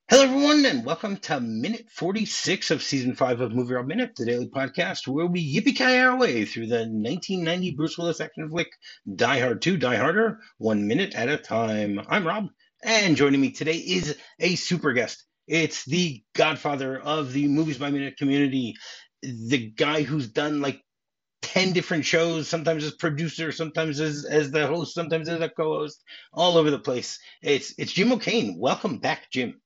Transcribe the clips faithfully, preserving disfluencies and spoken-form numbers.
Hello, everyone, and welcome to minute forty-six of season five of Movie Rob Minute, the daily podcast where we yippee-ki our way through the nineteen ninety Bruce Willis action flick Die Hard two, Die Harder, one minute at a time. I'm Rob, and joining me today is a super guest. It's the godfather of the Movies by Minute community, the guy who's done like ten different shows, sometimes as producer, sometimes as, as the host, sometimes as a co-host, all over the place. It's, it's Jim O'Kane. Welcome back, Jim.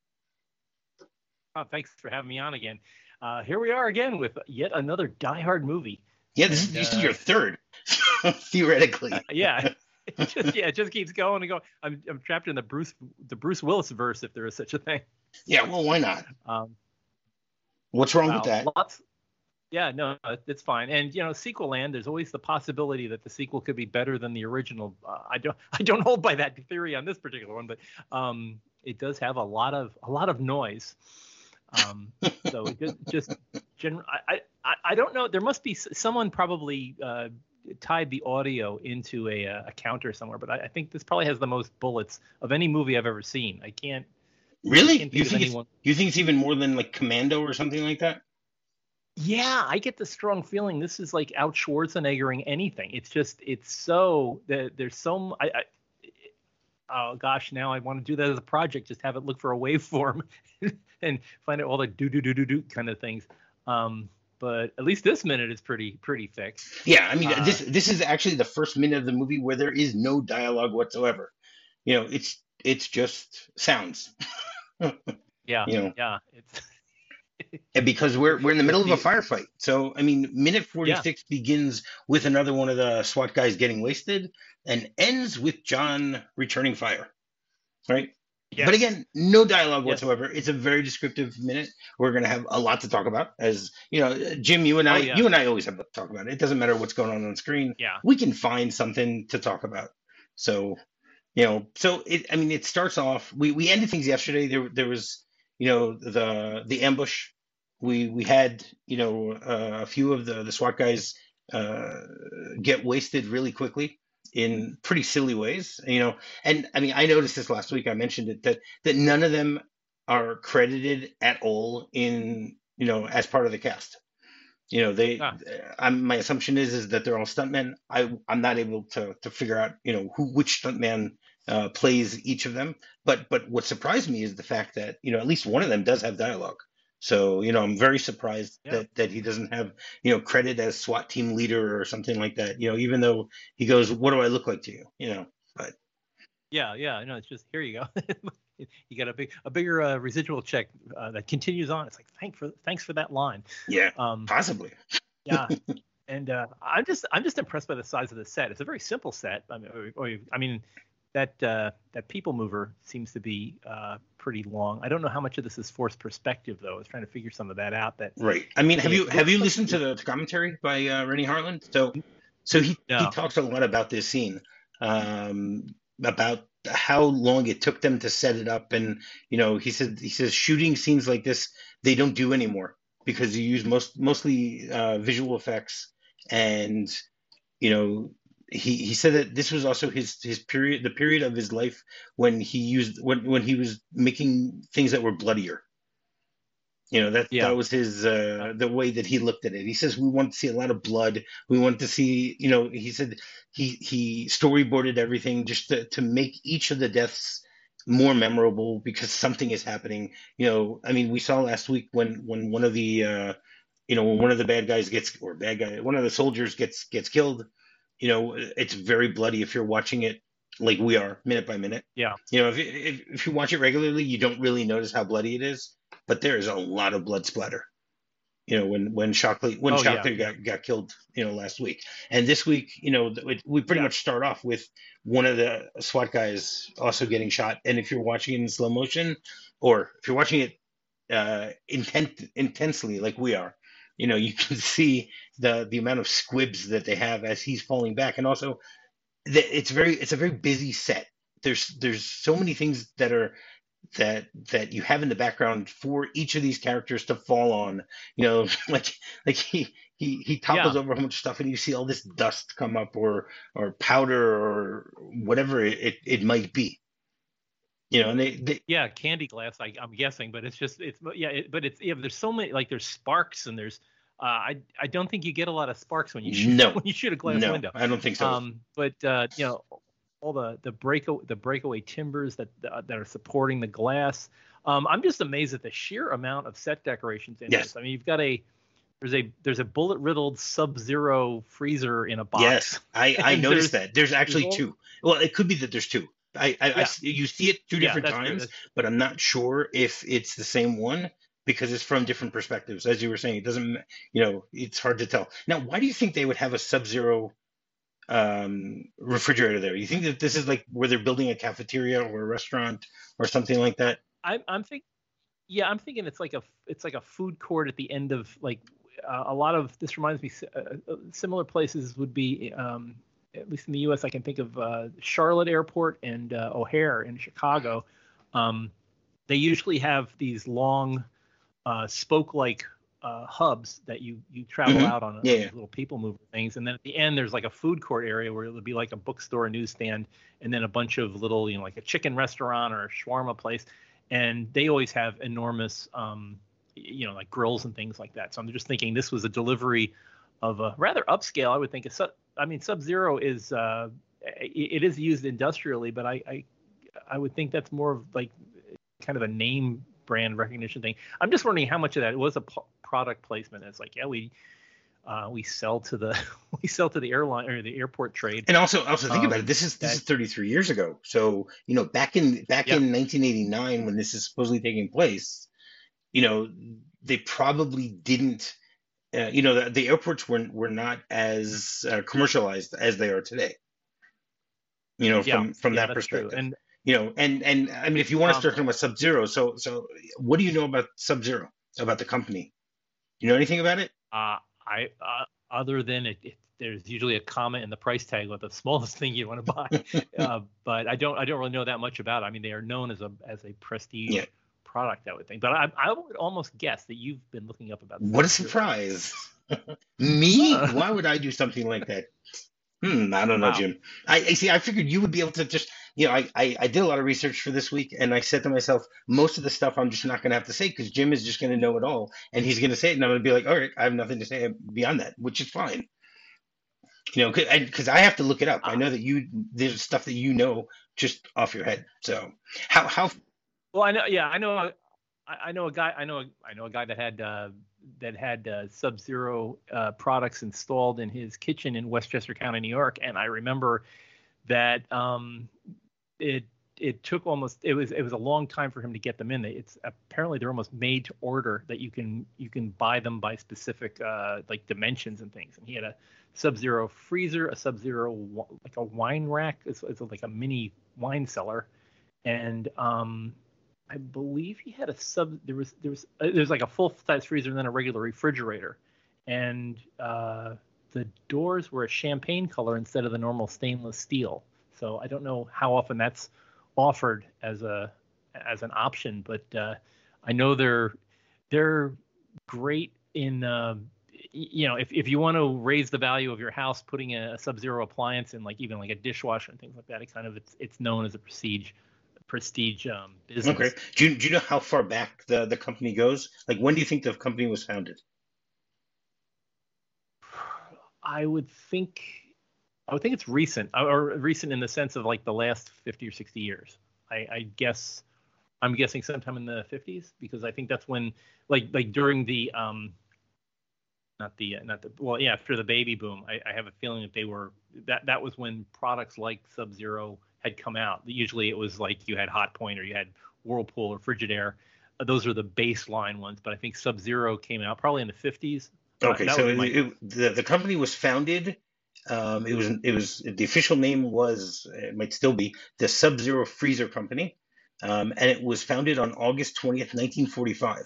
Oh, thanks for having me on again. Uh, here we are again with yet another Die Hard movie. Yeah, this, and, is, this uh, is your third, theoretically. Yeah, it just, yeah, it just keeps going and going. I'm I'm trapped in the Bruce the Bruce Willis verse, if there is such a thing. Yeah, well, why not? Um, What's wrong wow, with that? Lots. Yeah, no, it's fine. And you know, sequel land. There's always the possibility that the sequel could be better than the original. Uh, I don't I don't hold by that theory on this particular one, but um, it does have a lot of a lot of noise. Um, so it just, just general, I, I, I don't know. There must be someone probably uh, tied the audio into a, a counter somewhere, but I, I think this probably has the most bullets of any movie I've ever seen. I can't. Really? I can't think you of think anyone. It's, you think it's even more than like Commando or something like that? Yeah, I get the strong feeling this is like out Schwarzeneggering anything. It's just, it's so that there's so I, I oh gosh, now I want to do that as a project. Just have it look for a waveform and find out all the do do do do do kind of things. Um, but at least this minute is pretty pretty thick. Yeah, I mean Uh, this this is actually the first minute of the movie where there is no dialogue whatsoever. You know, it's it's just sounds. yeah, you know, yeah, it's and because we're we're in the middle of a the- firefight. So I mean, minute yeah, forty-six begins with another one of the SWAT guys getting wasted, and ends with John returning fire. Right. yes, But again, no dialogue yes. whatsoever. It's a very descriptive minute. We're going to have a lot to talk about. As you know, Jim, you and I, Oh yeah, you and I always have to talk about it. It doesn't matter what's going on on screen. yeah, We can find something to talk about. So, you know, so it. I mean, it starts off. We we ended things yesterday. There there was, you know, the the ambush. We we had, you know, uh, a few of the the SWAT guys uh, get wasted really quickly in pretty silly ways, you know. And I mean, I noticed this last week. I mentioned it that that none of them are credited at all in, you know, as part of the cast. You know, they. ah, I'm, my assumption is is that they're all stuntmen. I I'm not able to to figure out, you know, who which stuntman uh, plays each of them. But but what surprised me is the fact that, you know, at least one of them does have dialogue. So, you know, I'm very surprised yeah, that that he doesn't have, you know, credit as SWAT team leader or something like that. You know, even though he goes, "What do I look like to you?" You know, but yeah, yeah. No, it's just here you go. You got a big a bigger uh, residual check uh, that continues on. It's like thank for thanks for that line. yeah, Um, possibly. yeah. And uh, I'm just I'm just impressed by the size of the set. It's a very simple set. I mean, or, or, I mean that uh, that people mover seems to be uh, pretty long. I don't know how much of this is forced perspective though. I was trying to figure some of that out. That Right. I mean, have it you have looks you like listened to the commentary by uh, Rennie Harlan? So so he he no. talks a lot about this scene, um, about how long it took them to set it up, and you know, he said he says shooting scenes like this they don't do anymore because you use most mostly uh, visual effects, and you know, he he said that this was also his his period the period of his life when he used when when he was making things that were bloodier. You know, that Yeah. that was his Uh, uh the way that he looked at it. He says we want to see a lot of blood. We want to see, you know, he said he he storyboarded everything just to to make each of the deaths more memorable because something is happening. You know, I mean, we saw last week when when one of the uh you know, when one of the bad guys gets or bad guy one of the soldiers gets gets killed, you know, it's very bloody if you're watching it like we are minute by minute. yeah. You know, if, if if you watch it regularly, you don't really notice how bloody it is, but there is a lot of blood splatter. You know, when when Shockley when Oh yeah. Shockley Yeah. got got killed, you know, last week, and this week, you know, it, we pretty Yeah. much start off with one of the SWAT guys also getting shot, and if you're watching it in slow motion, or if you're watching it uh, intent intensely like we are, you know, you can see the the amount of squibs that they have as he's falling back, and also the, it's very it's a very busy set. There's there's so many things that are that that you have in the background for each of these characters to fall on. You know, like like he he he topples Yeah. over a bunch of stuff, and you see all this dust come up, or or powder, or whatever it it might be. You know, and they, they yeah, candy glass. I, I'm guessing, but it's just it's yeah, it, but it's yeah. There's so many like there's sparks and there's uh, I I don't think you get a lot of sparks when you shoot no, when you shoot a glass no, window. I don't think so. Um, but uh, you know, all the the break the breakaway timbers that uh, that are supporting the glass. Um, I'm just amazed at the sheer amount of set decorations in Yes. this. I mean, you've got a there's a there's a bullet riddled Sub-Zero freezer in a box. Yes, I I And noticed there's- that. There's actually there's all- two. Well, it could be that there's two. I, I, I Yeah. s- you see it two Yeah, different that's true. times, That's- but I'm not sure if it's the same one because it's from different perspectives. As you were saying, it doesn't, you know, it's hard to tell. Now, why do you think they would have a Sub-Zero um, refrigerator there? You think that this is like where they're building a cafeteria or a restaurant or something like that? I'm I'm thinking, yeah, I'm thinking it's like a it's like a food court at the end of like uh, a lot of this reminds me uh, similar places would be um, at least in the U S I can think of uh, Charlotte Airport and uh, O'Hare in Chicago. Um, they usually have these long uh, spoke-like uh, hubs that you you travel Mhm. out on, a, Yeah, on yeah. these little people mover things, and then at the end there's like a food court area where it'll be like a bookstore, a newsstand, and then a bunch of little you know like a chicken restaurant or a shawarma place, and they always have enormous um, you know like grills and things like that. So I'm just thinking this was a delivery of a rather upscale. I would think. A sub, I mean, Sub-Zero is uh, it, it is used industrially, but I, I I would think that's more of like kind of a name brand recognition thing. I'm just wondering how much of that was a p- product placement. It's like, yeah, we uh, we sell to the we sell to the airline or the airport trade. And also, also think about Um, it. This is this that- is thirty-three years ago. So you know, back in back Yeah. in nineteen eighty-nine, when this is supposedly taking place, you know, they probably didn't. Uh, you know, the, the airports were were not as uh, commercialized as they are today. You know, Yeah, from from yeah, that that's true. perspective. And You know, and and I mean, if you want to Um, start talking about Sub-Zero, so so what do you know about Sub-Zero, about the company? You know anything about it? uh, I uh, other than it, it, there's usually a comment in the price tag with the smallest thing you want to buy. uh, but I don't I don't really know that much about it. I mean, they are known as a as a prestige Yeah. product, I would think. But I I would almost guess that you've been looking up about What a Sub-Zero. surprise! Me? Uh. Why would I do something like that? Hmm, I don't know, Wow. Jim. I, I see. I figured you would be able to just, you know, I, I, I did a lot of research for this week, and I said to myself, most of the stuff I'm just not going to have to say because Jim is just going to know it all, and he's going to say it, and I'm going to be like, all right, I have nothing to say beyond that, which is fine. You know, because I have to look it up. I know that you there's stuff that you know just off your head. So how how Well, I know. Yeah, I know. I, I know a guy. I know. A, I know a guy that had uh, that had uh, Sub-Zero uh, products installed in his kitchen in Westchester County, New York, and I remember that um, it it took almost it was it was a long time for him to get them in. It's apparently they're almost made to order that you can you can buy them by specific uh, like dimensions and things. And he had a Sub-Zero freezer, a Sub-Zero like a wine rack. It's, it's like a mini wine cellar, and um, I believe he had a sub. There was there was uh, there was like a full size freezer and then a regular refrigerator, and uh, the doors were a champagne color instead of the normal stainless steel. So I don't know how often that's offered as a as an option, but uh, I know they're they're great in uh, you know if, if you want to raise the value of your house, putting a, a Sub-Zero appliance in like even like a dishwasher and things like that. It kind of it's it's known as a prestige prestige um, business. okay? Do you do you know how far back the the company goes? Like when do you think the company was founded? I would think I would think it's recent, or recent in the sense of like the last fifty or sixty years. I, I guess I'm guessing sometime in the fifties because I think that's when like like during the um not the not the well yeah after the baby boom I, I have a feeling that they were that that was when products like Sub-Zero had come out. Usually it was like you had Hot Point or you had Whirlpool or Frigidaire. Uh, those are the baseline ones, but I think Sub-Zero came out probably in the fifties. Okay, That so would it, be my- it, the the company was founded. Um, it was it was the official name was it might still be the Sub-Zero Freezer Company, um, and it was founded on August twentieth, nineteen forty-five.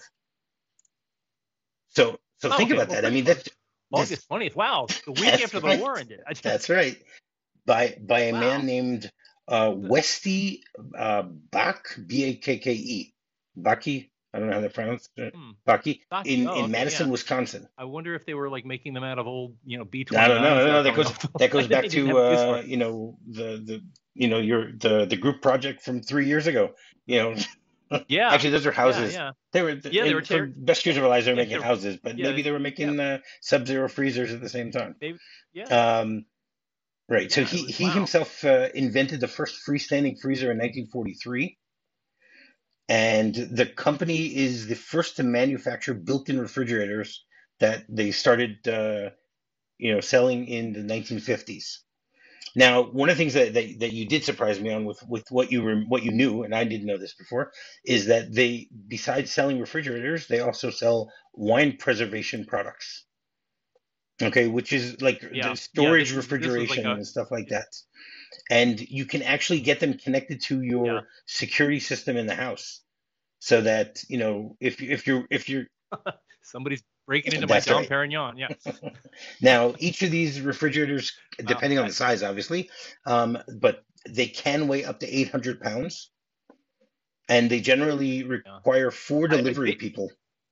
So so Oh, think okay. about Well, that. I mean first that's August twentieth. Wow, the week That's after the right. war ended. I just, that's right. By by a Wow. man named uh, Westy uh, Bach, B A K K E, Baki. I don't know how to pronounce it. Hmm. Baki Baki, in oh, in okay, Madison, yeah. Wisconsin. I wonder if they were like making them out of old, you know, B I twenty-nine. don't know. No, that goes that goes back to uh, Uh, you know the the you know, your the the group project from three years ago. You know, Yeah, actually, those are yeah, houses. yeah, They were yeah. They were in, for ter- best years of our lives. They were yeah, making they're, houses, but yeah, maybe they, they were yeah. making uh, Sub-Zero freezers at the same time. They, yeah, Um, right. So yeah. It he was he wow. himself uh, invented the first freestanding freezer in nineteen forty-three, and the company is the first to manufacture built-in refrigerators that they started, uh, you know, selling in the nineteen fifties. Now, one of the things that, that, that you did surprise me on with, with what you were what you knew, and I didn't know this before, is that they, besides selling refrigerators, they also sell wine preservation products. Okay, which is like Yeah, the yeah. storage This is this was like refrigeration a and stuff like that. And you can actually get them connected to yeah. your security system in the house, so that you know if if you're if you're Somebody's breaking into my that's Dom right. Perignon. Yeah. Now, each of these refrigerators, Wow. depending on I, the size, obviously, um, but they can weigh up to eight hundred pounds, and they generally yeah. require four I, I delivery they, people.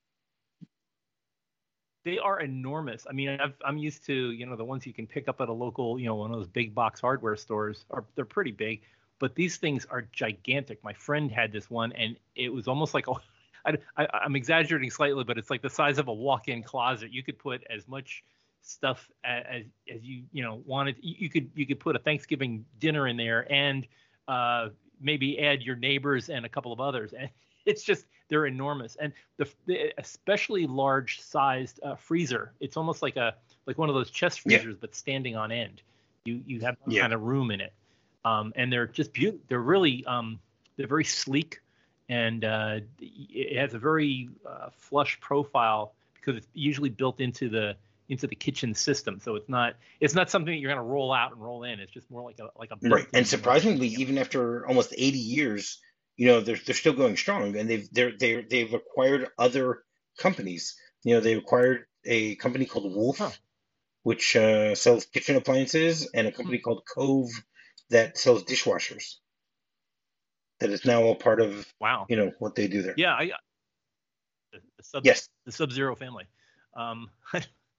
they are enormous. I mean, I've, I'm used to, you know, the ones you can pick up at a local, you know, one of those big box hardware stores. Are they're pretty big, but these things are gigantic. My friend had this one, and it was almost like a, I, I, I'm exaggerating slightly, but it's like the size of a walk-in closet. You could put as much stuff as as you you know wanted. You, you could you could put a Thanksgiving dinner in there, and uh, maybe add your neighbors and a couple of others, and it's just they're enormous. And the, the especially large sized uh, freezer, it's almost like a like one of those chest Yeah, freezers, but standing on end. You you have some yeah, kind of room in it, um, and they're just beautiful. They're really um, they're very sleek, and uh, it has a very uh, flush profile because it's usually built into the into the kitchen system. So it's not it's not something that you're going to roll out and roll in. It's just more like a like a right. And built-in uh, surprisingly, you know, even after almost eighty years, you know, they're they're still going strong, and they've they're they they've acquired other companies. You know, they acquired a company called huh. Wolf, which uh, sells kitchen appliances, and a Hmm. company called Cove that sells dishwashers. That is now all part of Wow. you know what they do there. Yeah, I the, the sub Yes, the Sub-Zero family. Um, I,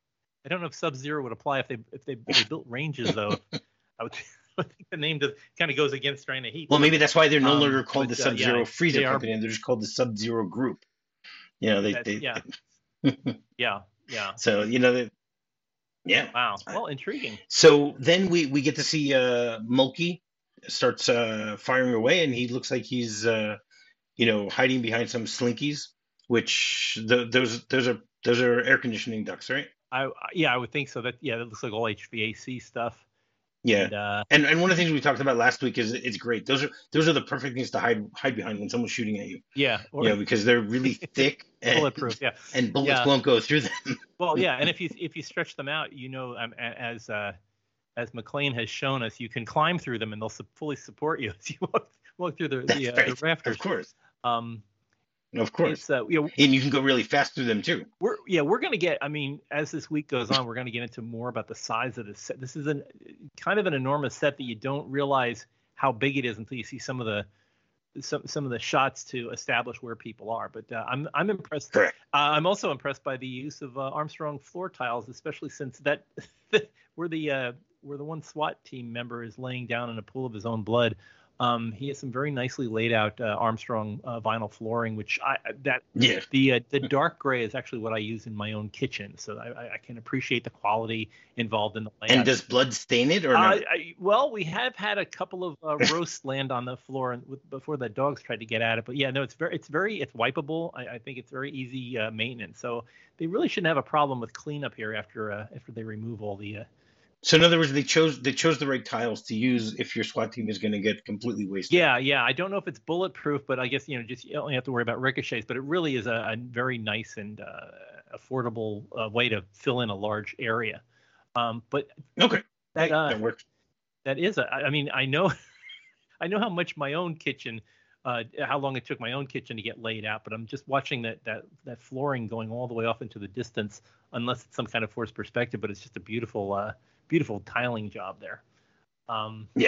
I don't know if Sub-Zero would apply if they if they, they built ranges though. I would I think the name does, kind of goes against trying to heat. well, maybe that's why they're no Um, longer called the but uh, yeah, Sub-Zero Freezer they are. Company, and they're just called the Sub-Zero Group. You know, they That they, yeah they yeah yeah. so you know they, yeah. Wow. Well, intriguing. So then we we get to see uh Mulkey starts uh firing away, and he looks like he's uh you know hiding behind some slinkies, which the, those those are those are air conditioning ducts, right? I yeah, I would think so. That yeah, that looks like all H V A C stuff. Yeah. And uh, And and one of the things we talked about last week is it's great. Those are those are the perfect things to hide hide behind when someone's shooting at you. yeah, You or know, because they're really thick and bulletproof. Yeah, and bullets yeah. won't go through them. Well, yeah, and if you if you stretch them out, you know, um, a- as uh, as McLean has shown us, you can climb through them, and they'll su- fully support you as you walk, walk through the That's the, uh, the right. Of rafters. course. Um, Of course. it's uh, you know, And you can go really fast through them too. we're yeah, we're gonna get. I mean, as this week goes on, we're gonna get into more about the size of this set. This is an kind of an enormous set that you don't realize how big it is until you see some of the some some of the shots to establish where people are. But uh, I'm I'm impressed. Correct. Uh, I'm also impressed by the use of uh, Armstrong floor tiles, especially since that where the uh, where the one SWAT team member is laying down in a pool of his own blood. Um, he has some very nicely laid out uh, Armstrong uh, vinyl flooring, which I that Yeah. the uh, the dark gray is actually what I use in my own kitchen, so I, I can appreciate the quality involved in the layout. And does blood stain it or Uh, not? I, well, we have had a couple of uh, roasts land on the floor and with, before the dogs tried to get at it. But yeah, no, it's very, it's very, it's wipeable. I, I think it's very easy uh, maintenance. So they really shouldn't have a problem with cleanup here after uh, after they remove all the. Uh, So in other words, they chose they chose the right tiles to use if your SWAT team is going to get completely wasted. yeah, yeah. I don't know if it's bulletproof, but I guess you know, just you only have to worry about ricochets. But it really is a, a very nice and uh, affordable uh, way to fill in a large area. Um, but Okay. that Hey, uh, that works. that is a, I mean, I know. I know how much my own kitchen, uh, how long it took my own kitchen to get laid out, but I'm just watching that that that flooring going all the way off into the distance, unless it's some kind of forced perspective. But it's just a beautiful, uh, beautiful tiling job there. Um, Yeah.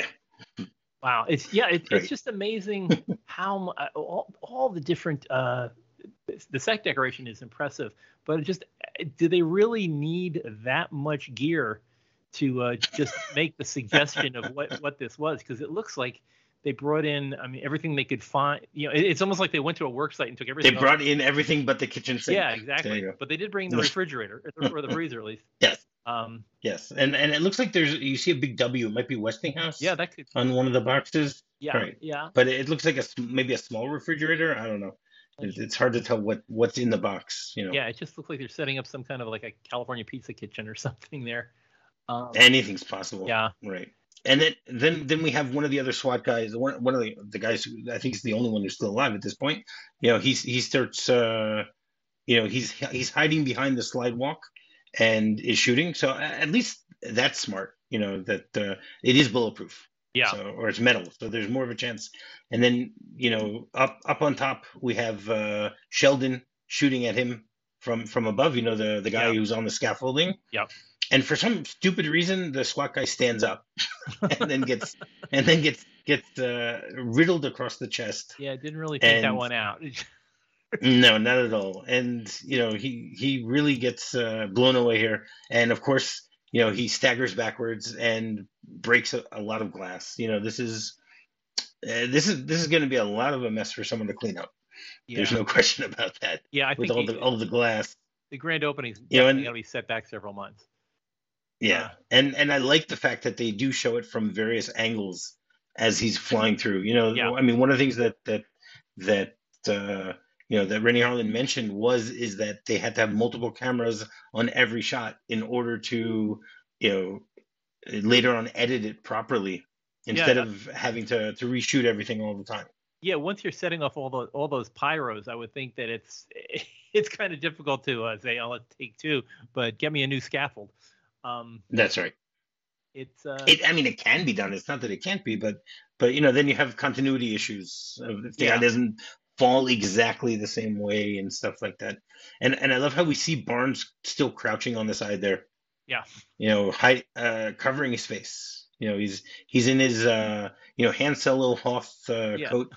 wow, it's yeah, it, Great. it's just amazing how mu- uh, all all the different. Uh, the set decoration is impressive, but it just do they really need that much gear to uh, just make the suggestion of what what this was, because it looks like they brought in, I mean, everything they could find. You know, it, it's almost like they went to a work site and took everything. They brought in everything but the kitchen sink. Yeah, exactly. But they did bring the refrigerator or the freezer at least. Yes. Um, yes, and and it looks like there's you see a big W. It might be Westinghouse. Yeah, that could on one of the boxes. Yeah, right. Yeah. But it looks like a maybe a small refrigerator. I don't know. It's, it's hard to tell what what's in the box. You know. Yeah, it just looks like they're setting up some kind of like a California pizza kitchen or something there. Um, Anything's possible. Yeah. Right. And then then then we have one of the other SWAT guys. One one of the, the guys who I think is the only one who's still alive at this point. You know, he's he starts. Uh, you know, he's he's hiding behind the slide walk and is shooting. So at least that's smart, you know, that uh, it is bulletproof. Yeah. So, or it's metal. So there's more of a chance. And then, you know, up up on top, we have uh, Sheldon shooting at him from, from above, you know, the, the guy yeah. who's on the scaffolding. Yep. And for some stupid reason, the SWAT guy stands up and then gets and then gets gets uh, riddled across the chest. Yeah, didn't really take and, that one out. No, not at all. And, you know, he, he really gets uh, blown away here. And, of course, you know, he staggers backwards and breaks a, a lot of glass. You know, this is uh, this is this is going to be a lot of a mess for someone to clean up. Yeah. There's no question about that. Yeah, I with think all he, the all the glass. The grand opening is you know, definitely going to be set back several months. Yeah, uh, and and I like the fact that they do show it from various angles as he's flying through. You know, yeah. I mean, one of the things that that that. Uh, you know, that Renny Harlin mentioned was, is that they had to have multiple cameras on every shot in order to, you know, later on edit it properly instead yeah, of having to, to reshoot everything all the time. Yeah. Once you're setting off all the, all those pyros, I would think that it's, it's kind of difficult to uh, say, oh, let's take two, but get me a new scaffold. Um, That's right. It's, uh, it, I mean, it can be done. It's not that it can't be, but, but, you know, then you have continuity issues. If the yeah. guy doesn't fall exactly the same way and stuff like that. And and I love how we see Barnes still crouching on the side there. Yeah. You know, high, uh, covering his face. You know, he's he's in his uh, you know, Hans Solo Hoth uh, yeah. coat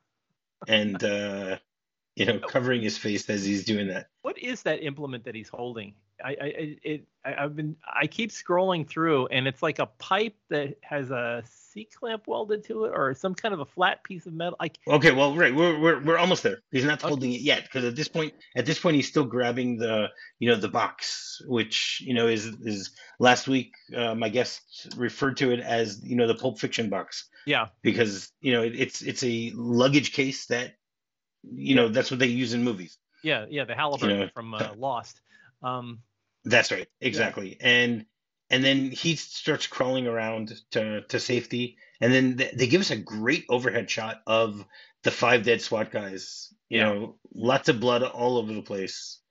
and uh, you know, covering his face as he's doing that. What is that implement that he's holding? I, I it I, I've been I keep scrolling through, and it's like a pipe that has a C-clamp welded to it, or some kind of a flat piece of metal. Like okay, well, right, we're we're we're almost there. He's not holding okay. it yet, because at this point, at this point, he's still grabbing the you know the box, which you know is is last week uh, my guest referred to it as you know the Pulp Fiction box. Yeah. Because you know it, it's it's a luggage case that you yeah. know that's what they use in movies. Yeah, yeah, the Halliburton you know, from uh, Lost. Um, That's right, exactly. Yeah. And and then he starts crawling around to, to safety, and then th- they give us a great overhead shot of the five dead SWAT guys. You yeah. know, lots of blood all over the place.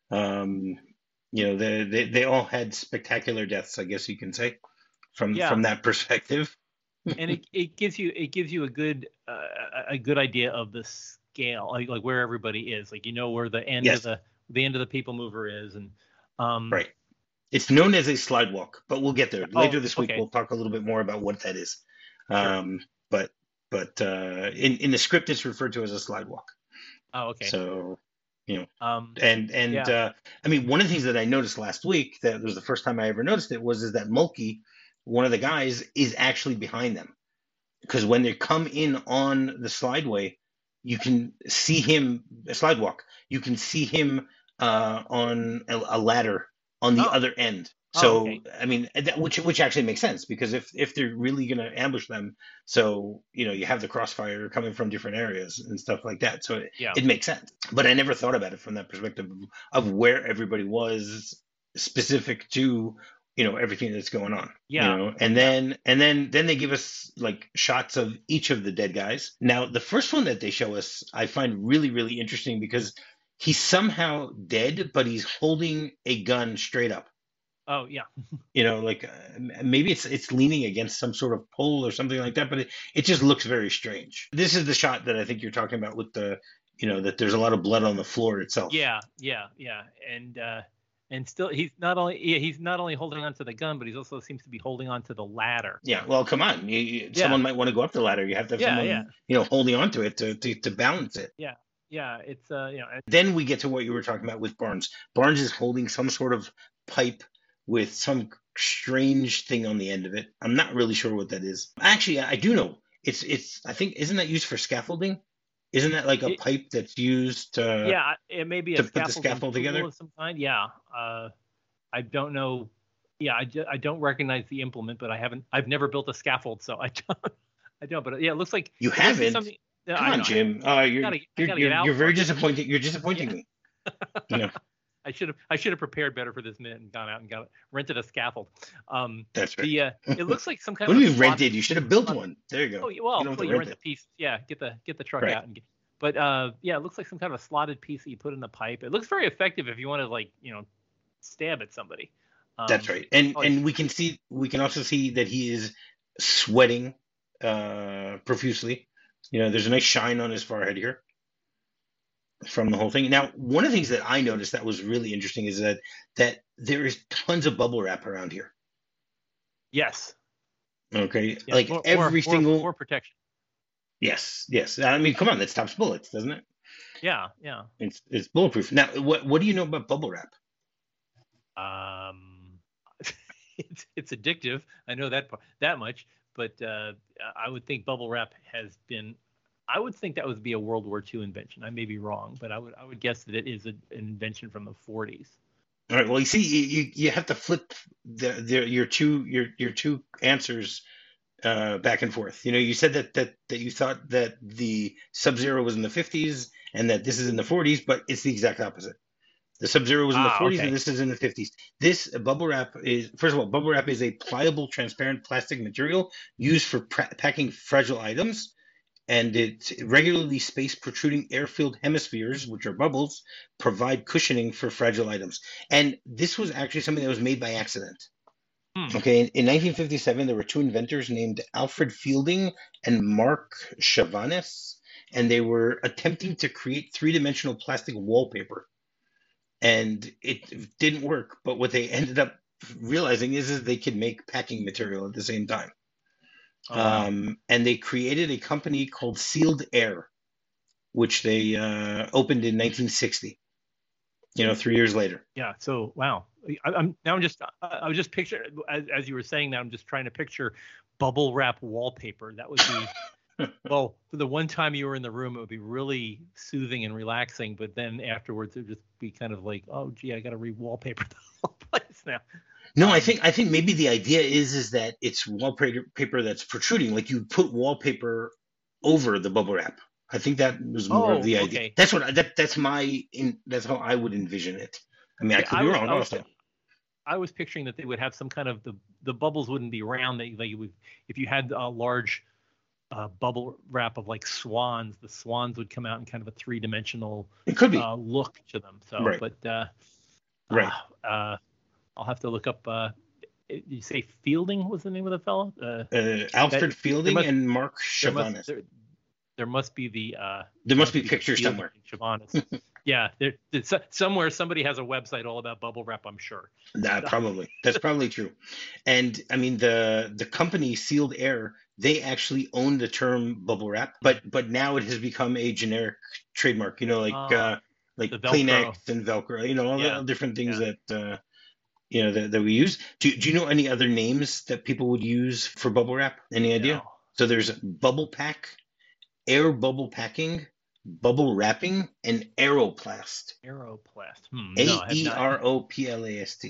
Um, you know, they, they they all had spectacular deaths, I guess you can say, from yeah. from that perspective. And it it gives you it gives you a good uh, a good idea of the scale, like like where everybody is, like you know where the end yes. of the the end of the people mover is, and um, right. It's known as a slide walk, but we'll get there later oh, this week. Okay. We'll talk a little bit more about what that is. Sure. Um, but but uh, in in the script, it's referred to as a slide walk. Oh, okay. So you know, um, and and yeah. uh, I mean, one of the things that I noticed last week, that was the first time I ever noticed it, was is that Mulkey, one of the guys, is actually behind them, because when they come in on the slideway, you can see him a slide walk. You can see him uh, on a, a ladder on the oh. other end. So, oh, okay. I mean, that, which which actually makes sense, because if, if they're really going to ambush them, so, you know, you have the crossfire coming from different areas and stuff like that. So it, yeah. it makes sense. But I never thought about it from that perspective of, of where everybody was specific to, you know, everything that's going on. Yeah. You know? And then and then then they give us like shots of each of the dead guys. Now, the first one that they show us, I find really, really interesting, because he's somehow dead, but he's holding a gun straight up. Oh, yeah. You know, like uh, maybe it's it's leaning against some sort of pole or something like that, but it, it just looks very strange. This is the shot that I think you're talking about with the, you know, that there's a lot of blood on the floor itself. Yeah, yeah, yeah. And uh, and still, he's not only yeah, he's not only holding onto the gun, but he also seems to be holding onto the ladder. Yeah, well, come on. You, you, yeah. Someone might want to go up the ladder. You have to have yeah, someone, yeah. you know, holding onto it to, to, to balance it. Yeah. Yeah, it's uh, you know. Then we get to what you were talking about with Barnes. Barnes is holding some sort of pipe with some strange thing on the end of it. I'm not really sure what that is. Actually, I do know. It's it's. I think isn't that used for scaffolding? Isn't that like a It, pipe that's used to yeah, it may be a to put the scaffolding scaffold tool together? of some kind. Yeah, uh, I don't know. Yeah, I, ju- I don't recognize the implement, but I haven't. I've never built a scaffold, so I don't. I don't. But yeah, it looks like You it must be haven't? something. Yeah, Come I on, know. I Jim. Uh, you're gotta, I you're gotta get you're out you're very first. disappointing. You're disappointing Yeah. me. You know, I should have I should have prepared better for this minute and gone out and got rented a scaffold. Um, that's right. the uh, it looks like some kind What of do a you mean slotted- rented? You should have built slot- one. There you go. Oh You well, don't have well to you rent rent the it. piece. Yeah, get the get the truck Right. out and get. But uh, yeah, it looks like some kind of a slotted piece that you put in the pipe. It looks very effective if you want to like you know stab at somebody. Um, That's right. And oh, and we can see we can also see that he is sweating uh profusely. You know, there's a nice shine on his forehead here from the whole thing. Now, one of the things that I noticed that was really interesting is that that there is tons of bubble wrap around here. Yes. Okay, Yeah, like more, every more, single more, more protection. yes, yes. I mean, come on, that stops bullets, doesn't it? Yeah, yeah. It's it's bulletproof. Now, what what do you know about bubble wrap? Um, it's it's addictive. I know that part- that much, but uh, I would think bubble wrap has been. I would think that would be a World War Two invention. I may be wrong, but I would I would guess that it is a, an invention from the forties. All right. Well, you see, you you, you have to flip the, the your two your your two answers uh, back and forth. You know, you said that that that you thought that the Sub-Zero was in the fifties and that this is in the forties, but it's the exact opposite. The Sub-Zero was in the Ah, forties okay. and this is in the fifties. This uh, bubble wrap is, first of all, bubble wrap is a pliable, transparent plastic material used for pra- packing fragile items, and it regularly spaced protruding air-filled hemispheres, which are bubbles, provide cushioning for fragile items. And this was actually something that was made by accident. Hmm. Okay, in, in nineteen fifty-seven, there were two inventors named Alfred Fielding and Mark Chavanes, and they were attempting to create three-dimensional plastic wallpaper. And it didn't work, but what they ended up realizing is, is they could make packing material at the same time. Oh, wow. Um, and they created a company called Sealed Air, which they uh, opened in nineteen sixty. You know, three years later. Yeah. So wow. I, I'm now I'm just I, I was just picture as, as you were saying that I'm just trying to picture bubble wrap wallpaper. That would be well for the one time you were in the room it would be really soothing and relaxing, but then afterwards it would just be kind of like oh gee I got to re-wallpaper the whole place now. No, I Um, think I think maybe the idea is is that it's wallpaper paper that's protruding, like you put wallpaper over the bubble wrap. I think that was more of Oh, the idea. okay. That's what I- that that's my in that's how I would envision it. I mean, I Yeah, could I be was wrong I was also. I was picturing that they would have some kind of the the bubbles wouldn't be round. They they would if you had a large uh, bubble wrap of like swans, the swans would come out in kind of a three dimensional It could be. uh, look to them. So, Right. but uh, Right. uh, uh, I'll have to look up. Uh, you say Fielding was the name of the fellow? Uh, Uh, Alfred Fielding must- and Mark there must Chavanes. there, there must be the uh, There must be the pictures Fielding somewhere. and Chavanes. Yeah, there, it's, somewhere somebody has a website all about bubble wrap. I'm sure. That probably that's probably true. And I mean the the company Sealed Air, they actually own the term bubble wrap, but but now it has become a generic trademark, you know, like Ah, uh like the Velcro. Kleenex and Velcro, you know, all Yeah, the different things yeah. that uh you know that, that we use. Do do you know any other names that people would use for bubble wrap? Any idea? No. So there's bubble pack, air bubble packing, bubble wrapping, and aeroplast. Aeroplast. Hmm, A no, I have E not. R O P L A S T.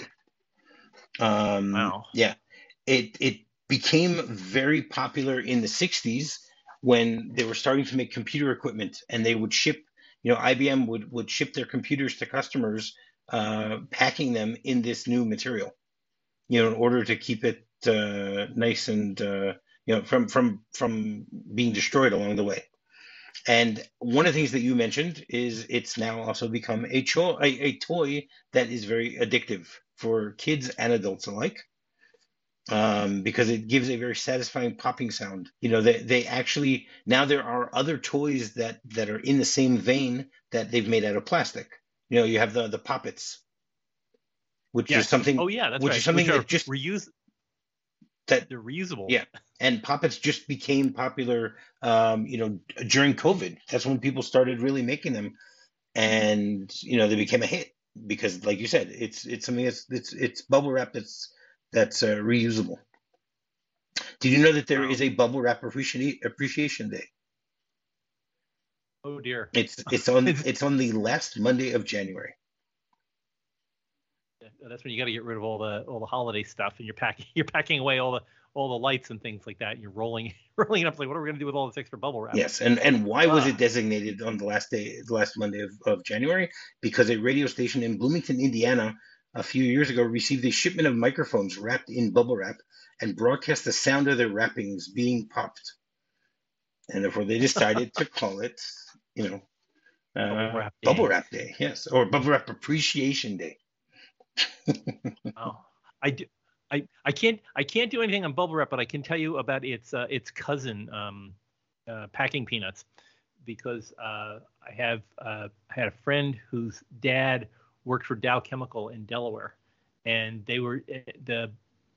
Um, Wow. yeah, it it became very popular in the sixties when they were starting to make computer equipment, and they would ship, you know, I B M would would ship their computers to customers, uh, packing them in this new material, you know, in order to keep it uh, nice and uh, you know from from from being destroyed along the way. And one of the things that you mentioned is it's now also become a, cho- a, a toy that is very addictive for kids and adults alike, um, because it gives a very satisfying popping sound. You know, they, they actually, now there are other toys that, that are in the same vein that they've made out of plastic. You know, you have the, the Poppets, which Yes. is something, Oh yeah, that's which right. is something Which are that just, reuse. that They're reusable. yeah, and Poppets just became popular, um, you know, during COVID. That's when people started really making them, and you know, they became a hit because, like you said, it's it's something that's it's it's bubble wrap that's that's uh, reusable. Did you know that there Wow. is a bubble wrap appreciation appreciation day? Oh dear. It's it's on it's on the last Monday of January. That's when you got to get rid of all the all the holiday stuff, and you're packing you're packing away all the all the lights and things like that. And you're rolling rolling it up like, what are we going to do with all this extra bubble wrap? Yes, and and why was Ah. it designated on the last day, the last Monday of, of January? Because a radio station in Bloomington, Indiana, a few years ago received a shipment of microphones wrapped in bubble wrap and broadcast the sound of their wrappings being popped. And therefore, they decided to call it, you know, uh, Bubble wrap day. Bubble Wrap Day. Yes, or Bubble Wrap Appreciation Day. Oh, I do. I, I can't I can't do anything on bubble wrap, but I can tell you about its uh, its cousin, um, uh, packing peanuts, because uh, I have uh, I had a friend whose dad worked for Dow Chemical in Delaware, and they were the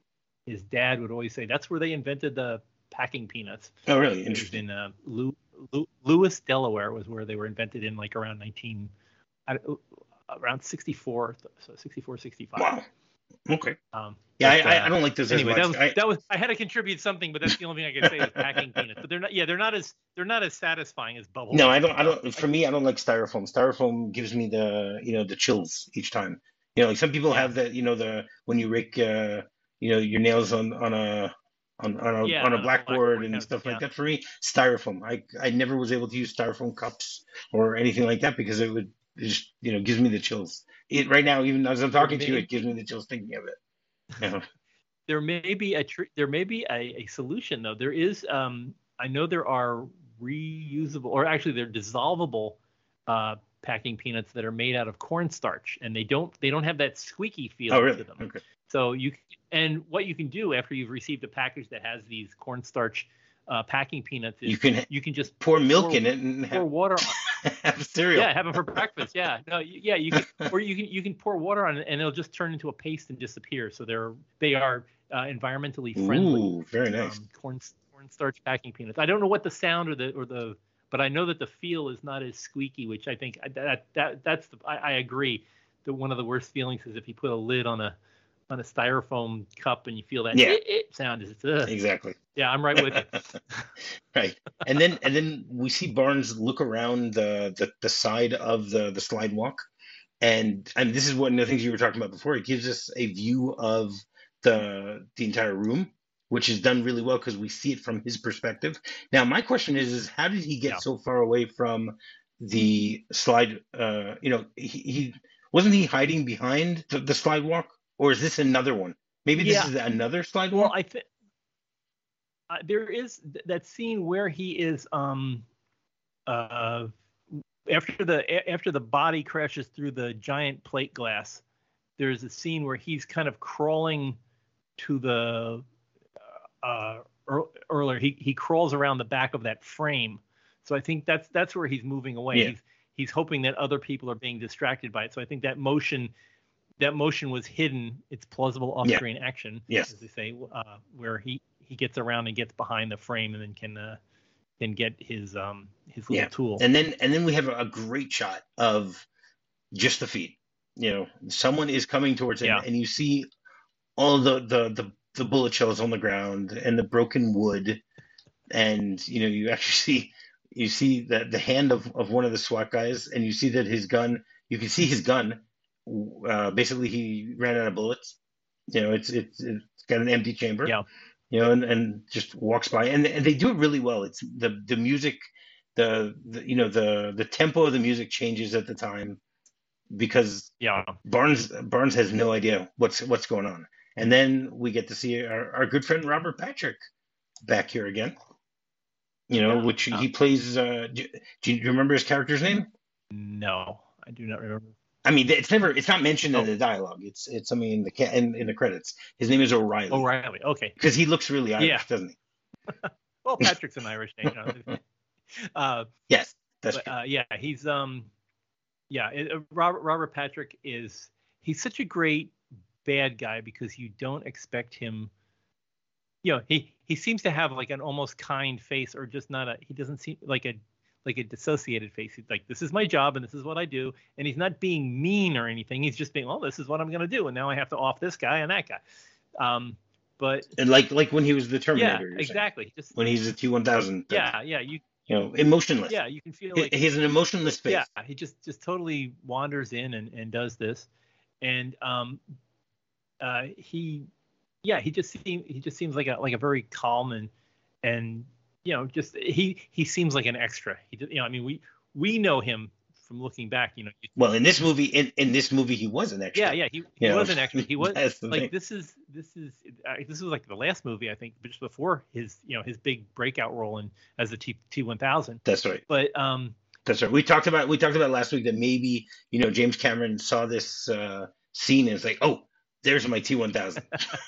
his dad would always say that's where they invented the packing peanuts. Oh, really? It was Interesting. in uh, Lew, Lew, Lewis, Delaware, was where they were invented in like around nineteen I, around sixty-four, so sixty-four, sixty-five. Wow. Okay. Um, Yeah, but, I, uh, I don't like those anyway, as that much. was, I, that was I had to contribute something, but that's the only thing I can say is packing peanuts. But they're not. Yeah, they're not as they're not as satisfying as bubble. no, wrap. I don't. I don't. For me, I don't like styrofoam. Styrofoam gives me the you know the chills each time. You know, like some people Yeah. have that. You know, the when you rake uh, you know your nails on on a on on a, Yeah, on a on a blackboard blackboard and kind of- stuff like yeah. that. For me, styrofoam. I I never was able to use styrofoam cups or anything like that because it would it just you know gives me the chills. It right now, even as I'm talking to you, may- it gives me the chills thinking of it. You know? There may be a tr- there may be a, a solution though. There is um I know there are reusable or actually they're dissolvable uh, packing peanuts that are made out of cornstarch, and they don't they don't have that squeaky feel Oh, really? to them. Okay. So you and what you can do after you've received a package that has these cornstarch uh, packing peanuts is You can you can just pour milk pour, in it and pour have, water on. have cereal. Yeah, have them for breakfast. Yeah, no, y- yeah, you can, or you can you can pour water on it and it'll just turn into a paste and disappear. So they're they are uh, environmentally friendly. Ooh, very nice. Um, corn cornstarch packing peanuts. I don't know what the sound or the or the, but I know that the feel is not as squeaky, which I think that that that's the I, I agree that one of the worst feelings is if you put a lid on a on a styrofoam cup and you feel that Yeah. it, it sound is ugh. Exactly. Yeah, I'm right with you. Right. And then and then we see Barnes look around the the, the side of the the slide walk, and and this is one of the things you were talking about before. It gives us a view of the the entire room, which is done really well because we see it from his perspective. Now, my question is, is how did he get Yeah. so far away from the slide? Uh, you know, he, he wasn't he hiding behind the, the slide walk, or is this another one? Maybe this Yeah. is another slide Well, walk. I think uh, there is th- that scene where he is um uh after the a- after the body crashes through the giant plate glass. There's a scene where he's kind of crawling to the uh ear- earlier he he crawls around the back of that frame. So I think that's that's where he's moving away. Yeah. He's he's hoping that other people are being distracted by it. So I think that motion that motion was hidden. It's plausible off-screen action, Yes. as they say, uh, where he, he gets around and gets behind the frame and then can uh, can get his um his little Yeah. tool. And then and then we have a, a great shot of just the feet. You know, someone is coming towards him, Yeah. and you see all the, the the the bullet shells on the ground and the broken wood, and you know you actually see you see the the hand of, of one of the SWAT guys, and you see that his gun. You can see his gun. Uh, basically, he ran out of bullets. You know, it's it's it's got an empty chamber. Yeah. You know, and, and just walks by, and and they do it really well. It's the the music, the, the you know the the tempo of the music changes at the time because Yeah. Barnes Barnes has no idea what's what's going on, and then we get to see our, our good friend Robert Patrick back here again. You know, Yeah. which Yeah. he plays. Uh, do, do you remember his character's name? No, I do not remember. I mean, it's never it's not mentioned Oh. in the dialogue. It's it's something in the ca- in, in the credits. His name is O'Reilly. O'Reilly. Okay. Because he looks really Irish, Yeah. doesn't he? Well, Patrick's an Irish name. You know. uh, Yes, that's but true. uh, yeah, he's um, yeah. It, uh, Robert Robert Patrick is he's such a great bad guy because you don't expect him. You know, he he seems to have like an almost kind face, or just not a. He doesn't seem like a like a dissociated face. He's like, this is my job and this is what I do, and he's not being mean or anything. He's just being, well, this is what I'm gonna do, and now I have to off this guy and that guy. Um, but And like like when he was the yeah, Terminator, you're saying. exactly. Just When he's a T one thousand type, yeah, yeah. You you know, emotionless. yeah, you can feel He, like he's an emotionless yeah, face. he just just totally wanders in and, and does this, and um, uh, he yeah, he just seems he just seems like a like a very calm and and you know just he he seems like an extra. He you know I mean we we know him from looking back. You know. Well, in this movie, in, in this movie, he was an extra. Yeah, yeah, he he You know, was an extra. He was that's the like thing. this is this is uh, this was like the last movie I think, but just before his you know his big breakout role in as the T T one thousand. That's right. But um, That's right. We talked about we talked about last week that maybe you know James Cameron saw this uh, scene and it's like, oh, there's my T one thousand.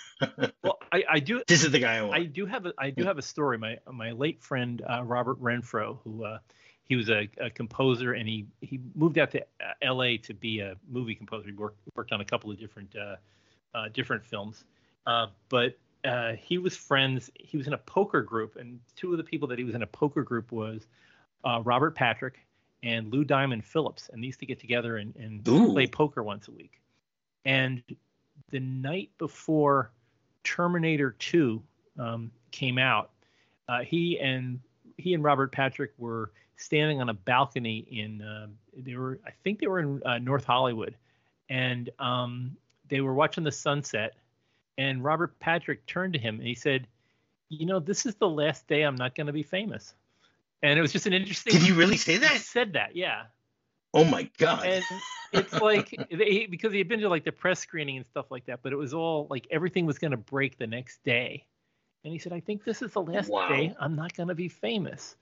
well, I, I do This is the guy I want. I do have a I do have a story. My my late friend uh, Robert Renfro, who uh, he was a, a composer and he he moved out to uh, L A to be a movie composer. He worked worked on a couple of different uh, uh, different films, uh, but uh, he was friends. He was in a poker group, and two of the people that he was in a poker group was uh, Robert Patrick and Lou Diamond Phillips, and they used to get together and, and play poker once a week. And the night before Terminator two um, came out, uh, he and he and Robert Patrick were standing on a balcony in uh, they were I think they were in uh, North Hollywood, and um, they were watching the sunset. And Robert Patrick turned to him and he said, "You know, this is the last day I'm not going to be famous." And it was just an interesting. Did he really say that? He said that, yeah. Oh my God. And it's like they, because he had been to like the press screening and stuff like that, but it was all like everything was going to break the next day. And he said, "I think this is the last Wow. day I'm not going to be famous."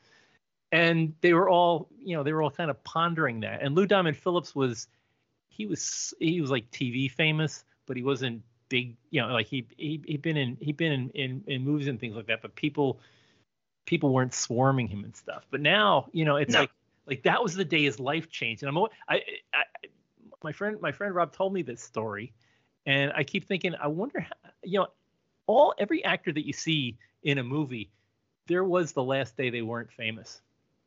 And they were all, you know, they were all kind of pondering that. And Lou Diamond Phillips was, he was, he was like T V famous, but he wasn't big, you know, like he he he'd been in he'd been in, in in movies and things like that, but people people weren't swarming him and stuff. But now, you know, it's No. like like that was the day his life changed. And I'm I, I my friend my friend Rob told me this story, and I keep thinking, I wonder how, you know, all every actor that you see in a movie, there was the last day they weren't famous.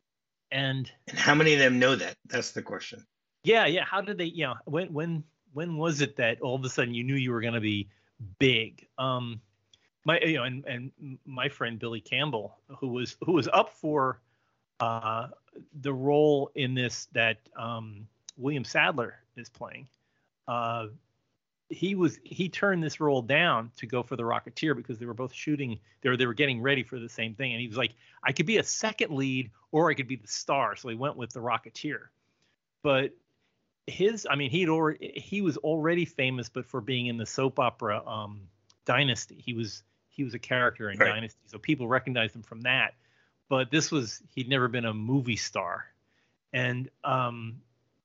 And And how many of them know that? That's the question. yeah, yeah. How did they, you know, when when when was it that all of a sudden you knew you were going to be big? Um, my, you know, and and my friend Billy Campbell, who was who was up for uh, the role in this that um, William Sadler is playing. Uh, he was he turned this role down to go for The Rocketeer because they were both shooting. They were they were getting ready for the same thing, and he was like, I could be a second lead or I could be the star. So he went with The Rocketeer. But his, I mean, he'd already he was already famous, but for being in the soap opera um, Dynasty, he was he was a character in Right. Dynasty, so people recognized him from that. But this was he'd never been a movie star, and um,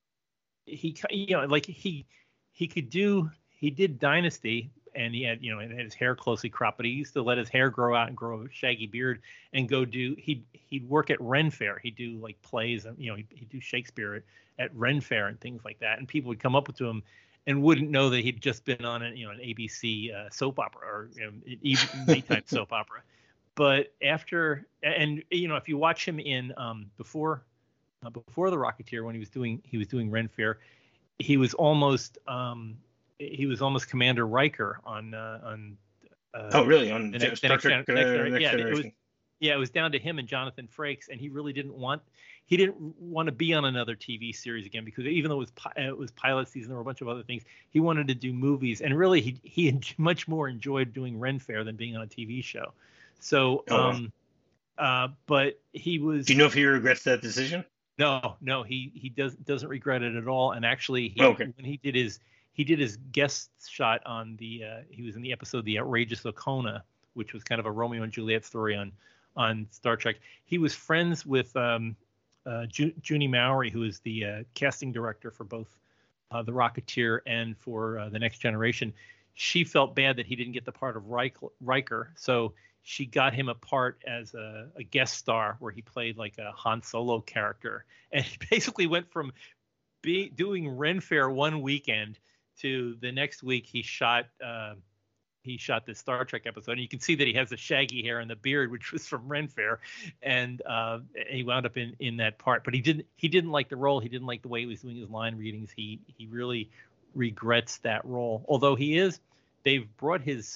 he you know like he he could do he did Dynasty, and he had you know and had his hair closely cropped, but he used to let his hair grow out and grow a shaggy beard and go do he'd he'd work at Ren Fair. He'd do like plays and you know he'd, he'd do Shakespeare at, at Ren Fair and things like that, and people would come up to him and wouldn't know that he'd just been on a, you know an A B C uh, soap opera or you know, even nighttime soap opera. But after and you know if you watch him in um, before uh, before The Rocketeer when he was doing he was doing Ren Fair, he was almost um, he was almost Commander Riker on uh, on. Uh, Oh, really? On the next, Star the next, Trek, gen- uh, next gener- Next yeah, it was Generation. yeah, it was down to him and Jonathan Frakes, and he really didn't want he didn't want to be on another T V series again because even though it was pi- it was pilot season, there were a bunch of other things. He wanted to do movies, and really he he en- much more enjoyed doing Ren Fair than being on a T V show. So, Oh, wow. um, uh, but he was Do you know if he regrets that decision? no, no, he he does doesn't regret it at all. And actually, he, Okay. when he did his he did his guest shot on the uh, he was in the episode The Outrageous Okona, which was kind of a Romeo and Juliet story on on Star Trek. He was friends with um, uh, Ju- Junie Maury, who is the uh, casting director for both uh, The Rocketeer and for uh, The Next Generation. She felt bad that he didn't get the part of Rik- Riker, so she got him a part as a, a guest star where he played like a Han Solo character, and he basically went from be, doing Ren Fair one weekend to the next week he shot uh, he shot this Star Trek episode, and you can see that he has the shaggy hair and the beard, which was from Ren Fair, and uh, he wound up in, in that part. But he didn't he didn't like the role. He didn't like the way he was doing his line readings. He he really regrets that role. Although he is, they've brought his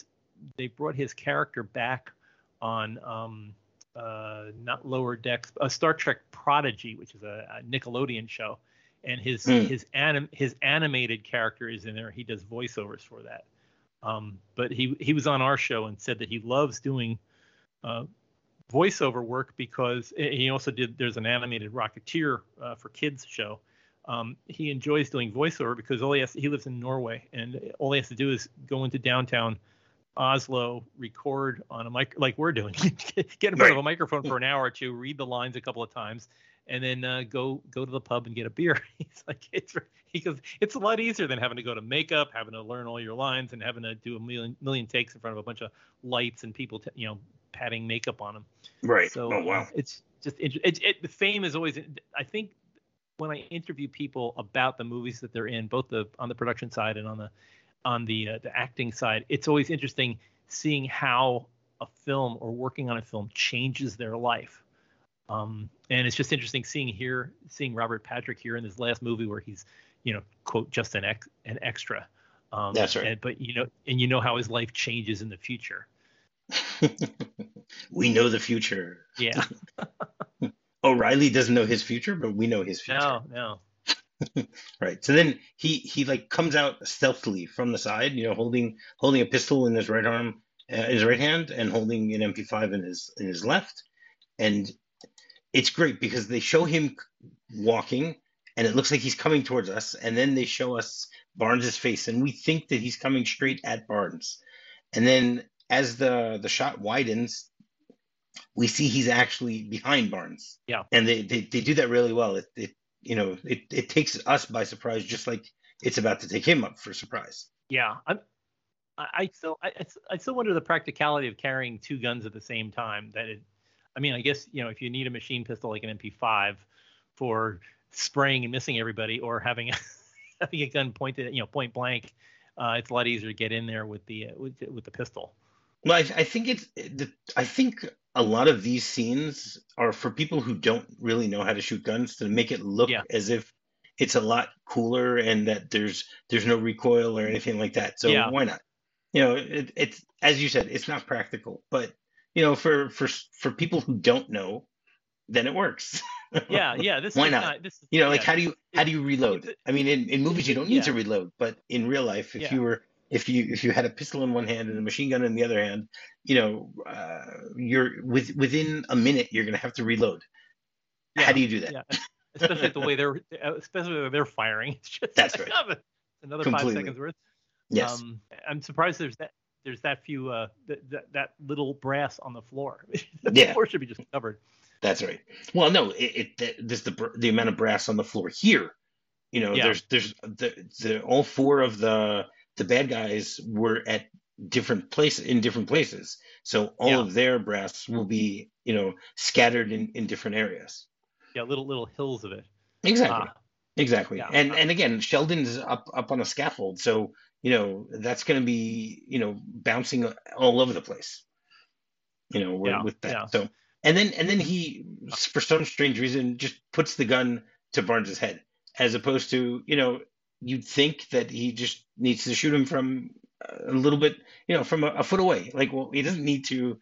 they brought his character back on um, uh, not Lower Decks, a Star Trek Prodigy, which is a, a Nickelodeon show, and his Hmm. his anim his animated character is in there. He does voiceovers for that. Um, but he he was on our show and said that he loves doing uh, voiceover work because he also did. There's an animated Rocketeer uh, for kids show. Um, he enjoys doing voiceover because all he has he lives in Norway, and all he has to do is go into downtown Oslo, record on a mic like we're doing, get in front Right. of a microphone for an hour or two, read the lines a couple of times, and then uh, go go to the pub and get a beer. He's like, it's he goes, it's a lot easier than having to go to makeup, having to learn all your lines, and having to do a million million takes in front of a bunch of lights and people, t- you know, patting makeup on them. Right. So Oh, wow. uh, it's just it, it, it, the fame is always. I think when I interview people about the movies that they're in, both the on the production side and on the on the uh, the acting side, it's always interesting seeing how a film or working on a film changes their life. Um, and it's just interesting seeing here, seeing Robert Patrick here in this last movie where he's, you know, quote, just an ex, an extra. Um, That's right. And, but you know, and you know how his life changes in the future. We know the future. Yeah. O'Reilly doesn't know his future, but we know his future. No, no. Right. So then he he like comes out stealthily from the side, you know, holding holding a pistol in his right arm, uh, in his right hand, and holding an M P five in his in his left. And it's great because they show him walking, and it looks like he's coming towards us, and then they show us Barnes's face, and we think that he's coming straight at Barnes. And then as the the shot widens, we see he's actually behind Barnes. Yeah. And they they, they do that really well. It, it you know it, it takes us by surprise, just like it's about to take him up for surprise. Yeah. I'm, I I still I, I still wonder the practicality of carrying two guns at the same time. That it, I mean, I guess, you know, if you need a machine pistol like an M P five for spraying and missing everybody, or having a, having a gun pointed at, you know, point blank, uh, it's a lot easier to get in there with the uh, with, with the pistol. Well, I, I think it's the I think a lot of these scenes are for people who don't really know how to shoot guns, to make it look Yeah. as if it's a lot cooler and that there's there's no recoil or anything like that. So Yeah. why not? You know, it, it's as you said, it's not practical, but you know, for for for people who don't know, then it works. Yeah, yeah. This Why is not? not. This is, You know, like yeah, how do you how do you reload? it's- I mean, in, in movies you don't need yeah. to reload, but in real life, if Yeah. you were if you if you had a pistol in one hand and a machine gun in the other hand, you know, uh, you're with within a minute you're gonna have to reload. Yeah, How do you do that? Yeah, especially the way they're, especially the way they're firing. It's just That's like, right. oh, another Completely. five seconds worth. Yes. Um, I'm surprised there's that there's that few uh that that, that little brass on the floor. The Yeah. floor should be just covered. That's right. Well, no, it, it there's the br- the amount of brass on the floor here. You know, Yeah. there's there's the, the all four of the the bad guys were at different places in different places. So all Yeah. of their brass will be, you know, scattered in, in different areas. Yeah, little little hills of it. Exactly. Ah, Exactly. yeah. And and again, Sheldon's up up on a scaffold, so you know that's going to be, you know, bouncing all over the place. You know, with, Yeah, with that. yeah. So and then and then he, for some strange reason, just puts the gun to Barnes's head, as opposed to, you know, you'd think that he just needs to shoot him from a little bit, you know, from a, a foot away. Like, well, he doesn't need to,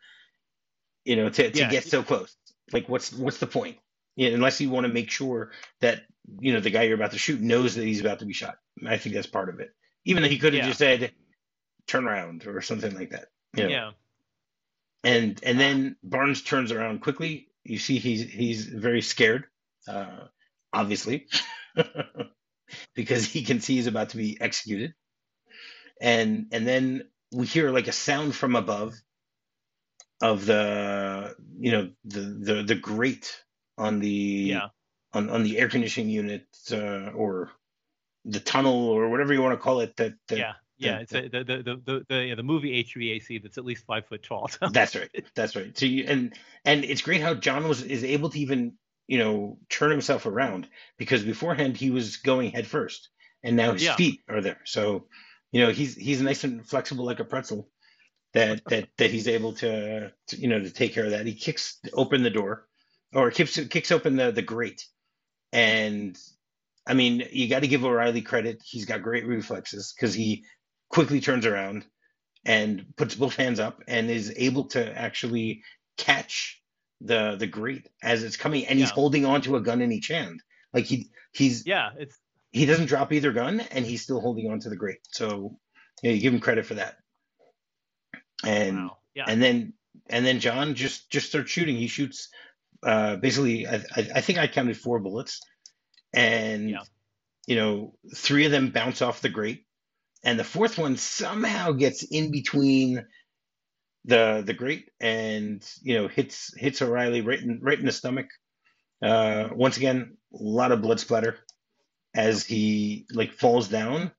you know, to, to Yeah. get so close. Like, what's what's the point? Yeah, unless you want to make sure that, you know, the guy you're about to shoot knows that he's about to be shot. I think that's part of it. Even though he could have Yeah. just said, "Turn around" or something like that. You know? Yeah. And and then Barnes turns around quickly. You see he's he's very scared, uh, obviously, because he can see he's about to be executed. And and then we hear like a sound from above of the, you know, the the the grate on the Yeah. on on the air conditioning unit, uh, or the tunnel, or whatever you want to call it. That, that Yeah. Yeah. the- It's a, the, the, the, the, the, yeah, the movie H V A C that's at least five foot tall. So. That's right. That's right. So you, and and it's great how John was is able to even, you know, turn himself around, because beforehand he was going head first, and now his Yeah. feet are there. So, you know, he's he's nice and flexible like a pretzel. That that that he's able to, to you know to take care of that. He kicks open the door, or kicks kicks open the the grate, and I mean, you got to give O'Reilly credit. He's got great reflexes, because he quickly turns around and puts both hands up and is able to actually catch the the grate as it's coming, and he's Yeah. holding onto a gun in each hand. Like he he's Yeah. It's he doesn't drop either gun, and he's still holding onto the grate. So yeah, you give him credit for that. And wow. Yeah. and then and then John just just starts shooting. He shoots uh, basically. I, I I think I counted four bullets, and Yeah. you know three of them bounce off the grate, and the fourth one somehow gets in between the the grate and you know hits hits O'Reilly right in right in the stomach. Uh, once again, a lot of blood splatter as he like falls down,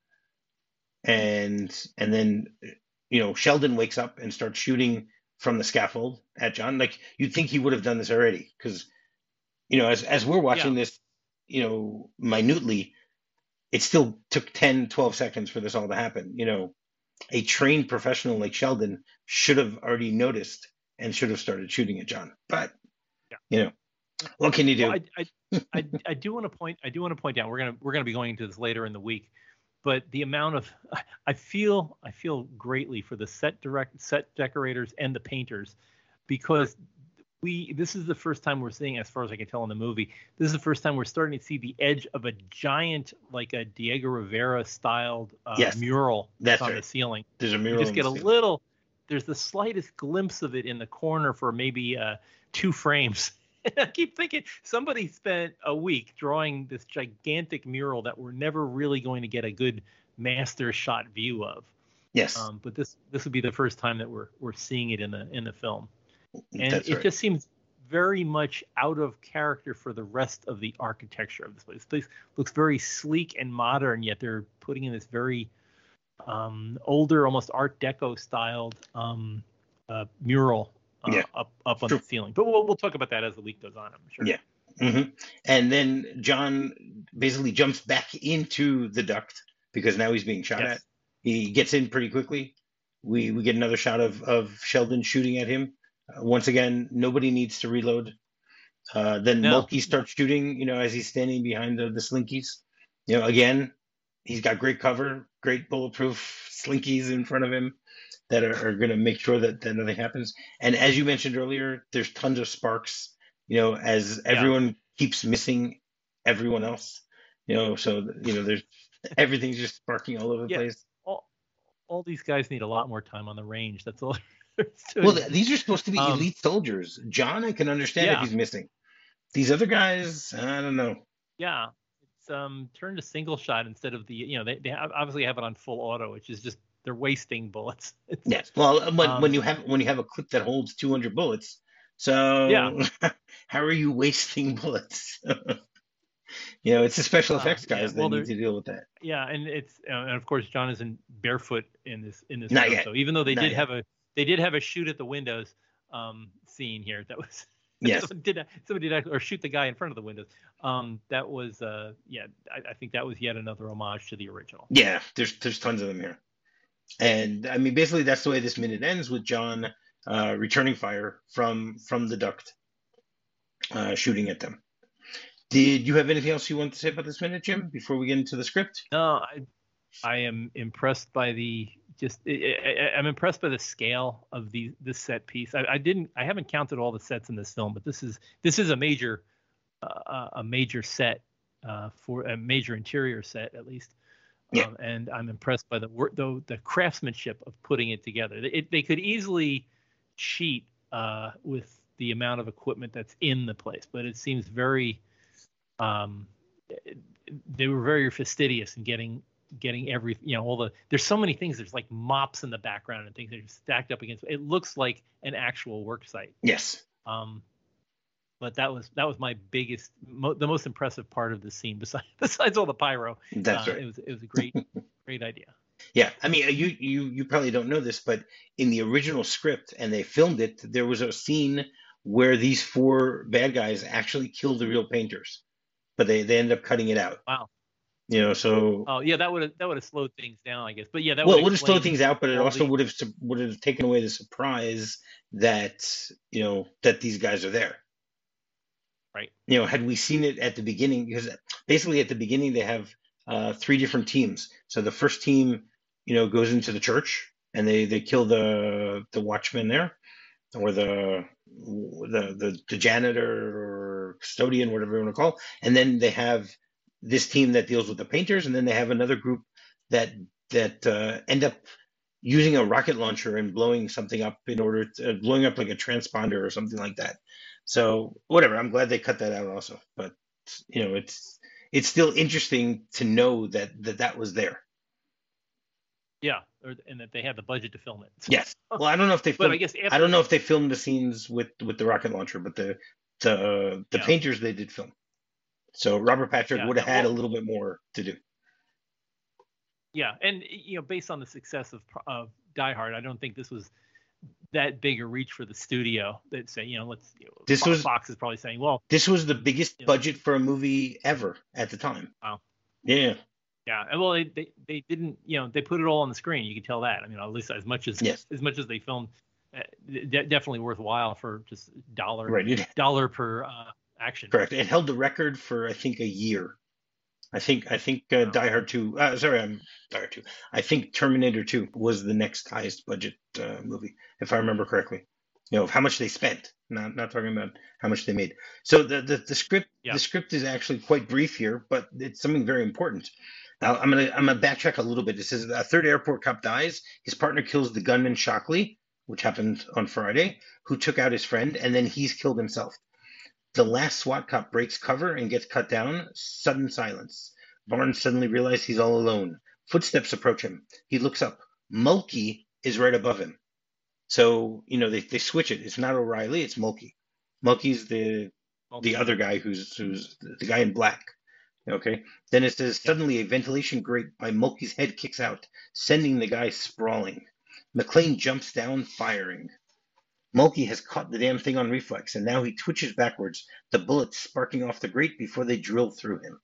and and then you know Sheldon wakes up and starts shooting from the scaffold at John. Like you'd think he would have done this already, because you know as as we're watching Yeah. this, you know minutely, it still took ten, twelve seconds for this all to happen. You know, a trained professional like Sheldon should have already noticed and should have started shooting at John. But Yeah. you know, what can you Well, do? I, I, I, I do want to point. I do want to point out. We're gonna we're gonna be going into this later in the week, but the amount of I feel I feel greatly for the set direct set decorators and the painters, because we this is the first time we're seeing, as far as I can tell in the movie, this is the first time we're starting to see the edge of a giant, like a Diego Rivera styled uh, Yes, mural that's on right. the ceiling. There's a You mural. just on get the a ceiling. little. There's the slightest glimpse of it in the corner for maybe uh, two frames. I keep thinking somebody spent a week drawing this gigantic mural that we're never really going to get a good master shot view of. Yes, Um, but this this would be the first time that we're we're seeing it in the in the film, and that's it right. just seems very much out of character for the rest of the architecture of this place. This place looks very sleek and modern, yet they're putting in this very um, older, almost Art Deco styled um, uh, mural uh, Yeah, up up on true. the ceiling. But we'll we'll talk about that as the week goes on, I'm sure. Yeah. hmm And then John basically jumps back into the duct because now he's being shot Yes. at. He gets in pretty quickly. We we get another shot of of Sheldon shooting at him. Uh, once again, nobody needs to reload. Uh, then No. Mulkey starts shooting, you know, as he's standing behind the, the slinkies. You know, again, he's got great cover, great bulletproof slinkies in front of him that are, are going to make sure that, that nothing happens. And as you mentioned earlier, there's tons of sparks, you know, as everyone keeps missing everyone else, you know, so, you know, there's everything's just sparking all over the Yeah. place. All, all these guys need a lot more time on the range. That's all. there is to Well, it. th- these are supposed to be Um, elite soldiers. John, I can understand if Yeah. he's missing. These other guys, I don't know. Yeah. It's um turned to single shot instead of the, you know, they, they have, obviously have it on full auto, which is just they're wasting bullets. It's, Yes. Well, when, Um, when you have when you have a clip that holds two hundred bullets, so Yeah. how are you wasting bullets? You know, it's the special Uh, effects yeah, guys well, that need they're- to deal with that. yeah, and it's uh, and of course John isn't barefoot in this in this Not film. yet. So even though they Not did yet. have a they did have a shoot at the windows um scene here that was Yes. someone did somebody did actually, or shoot the guy in front of the windows. Um, that was uh yeah I, I think that was yet another homage to the original. Yeah, there's there's tons of them here. And I mean, basically, that's the way this minute ends, with John uh, returning fire from from the duct, uh, shooting at them. Did you have anything else you want to say about this minute, Jim, before we get into the script? No, I I am impressed by the just I, I, I'm impressed by the scale of the this set piece. I, I didn't I haven't counted all the sets in this film, but this is this is a major uh, a major set uh, for a major interior set at least. Yeah. Um, and I'm impressed by the work, though the craftsmanship of putting it together. It, they could easily cheat uh, with the amount of equipment that's in the place, but it seems very. Um, they were very fastidious in getting getting every you know all the there's so many things. There's like mops in the background and things that are stacked up against. It looks like an actual work site. Yes. Um, but that was that was my biggest, mo- the most impressive part of the scene. Besides besides all the pyro, That's uh, right. it was it was a great great idea. Yeah, I mean, you you you probably don't know this, but in the original script, and they filmed it, there was a scene where these four bad guys actually killed the real painters, but they they ended up cutting it out. Wow. You know, so Oh yeah, that would have that would have slowed things down, I guess. But yeah, that well, would it would have slowed explain things out, but it all also the- would have would have taken away the surprise that you know that these guys are there. Right. You know, had we seen it at the beginning, because basically at the beginning they have uh, three different teams. So the first team, you know, goes into the church, and they they kill the the watchman there, or the the the, the janitor or custodian, whatever you want to call, and then they have this team that deals with the painters, and then they have another group that that uh, end up using a rocket launcher and blowing something up in order to uh, blowing up like a transponder or something like that. So whatever, I'm glad they cut that out also. But you know, it's it's still interesting to know that that, that was there. Yeah, or, and that they had the budget to film it. Yes. Well, I don't know if they filmed, but I guess after, I don't know if they filmed the scenes with with the rocket launcher, but the the uh, the yeah. painters they did film. So Robert Patrick yeah, would have no, had well, a little bit more to do. Yeah, and you know, based on the success of of Die Hard, I don't think this was that big a reach for the studio. That say, you know, let's. You know, this Fox, was Fox is probably saying, well, this was the biggest you know, budget for a movie ever at the time. Wow. Yeah. Yeah, and well, they, they they didn't, you know, they put it all on the screen. You can tell that. I mean, at least as much as yes. as much as they filmed, uh, de- definitely worthwhile for just dollar right. It, dollar per uh, action. Correct. It held the record for I think a year. I think I think uh, Die Hard two. Uh, sorry, I'm Die Hard two. I think Terminator two was the next highest budget uh, movie, if I remember correctly. You know, of how much they spent. Not not talking about how much they made. So the the, the script yeah. the script is actually quite brief here, but it's something very important. Now I'm gonna I'm gonna backtrack a little bit. It says a third airport cop dies. His partner kills the gunman Shockley, which happened on Friday, who took out his friend, and then he's killed himself. The last SWAT cop breaks cover and gets cut down. Sudden silence. Barnes suddenly realizes he's all alone. Footsteps approach him. He looks up. Mulkey is right above him. So, you know, they, they switch it. It's not O'Reilly, it's Mulkey. Mulkey's the Mulkey. the other guy who's who's the guy in black. Okay. Then it says, suddenly a ventilation grate by Mulkey's head kicks out, sending the guy sprawling. McClane jumps down, firing. Mulkey has caught the damn thing on reflex, and now he twitches backwards, the bullets sparking off the grate before they drill through him.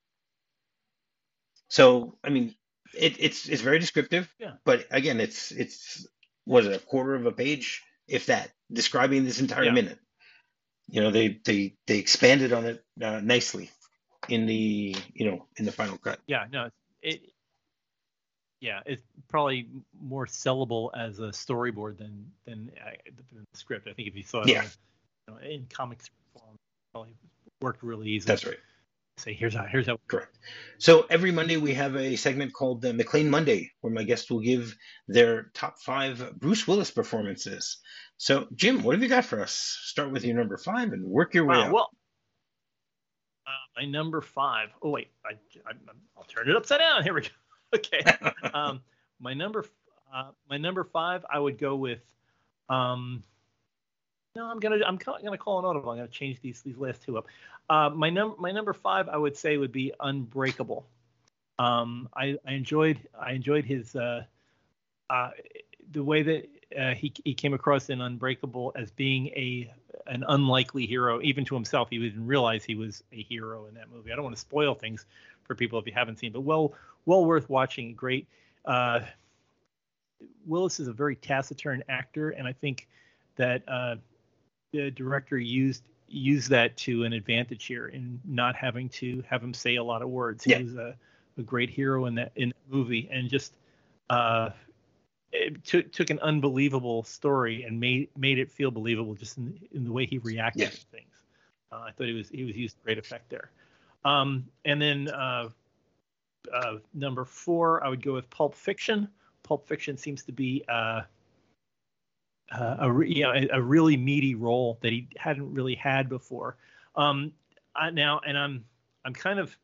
So, I mean, it, it's it's very descriptive, yeah. But again, it's it's was it a quarter of a page, if that, describing this entire yeah. minute. You know, they they they expanded on it uh, nicely in the you know in the final cut. Yeah, no, it. Yeah, it's probably more sellable as a storyboard than than, uh, than the script. I think if you saw it yeah. on, you know, in comics form, it probably worked really easy. That's right. Say here's how here's how. Correct. So every Monday we have a segment called the McClane Monday, where my guests will give their top five Bruce Willis performances. So Jim, what have you got for us? Start with your number five and work your way wow, up. Well, uh, my number five. Oh wait, I, I I'll turn it upside down. Here we go. Okay. Um, my number, uh, my number five, I would go with. Um, no, I'm gonna, I'm gonna call an audible. I'm gonna change these these last two up. Uh, my number, my number five, I would say would be Unbreakable. Um, I, I enjoyed, I enjoyed his, uh, uh, the way that uh, he he came across in Unbreakable as being a an unlikely hero, even to himself. He didn't realize he was a hero in that movie. I don't want to spoil things for people if you haven't seen, but well. Well worth watching. Great. Uh, Willis is a very taciturn actor, and I think that uh, the director used used that to an advantage here in not having to have him say a lot of words. Yeah. He was a, a great hero in that in that movie, and just uh, it took took an unbelievable story and made made it feel believable just in, in the way he reacted yes. to things. Uh, I thought he was he was used great effect there. Um, and then. Uh, Uh, number four, I would go with Pulp Fiction. Pulp Fiction seems to be uh, uh, a, re- you know, a, a really meaty role that he hadn't really had before. Um, I, now, and I'm I'm kind of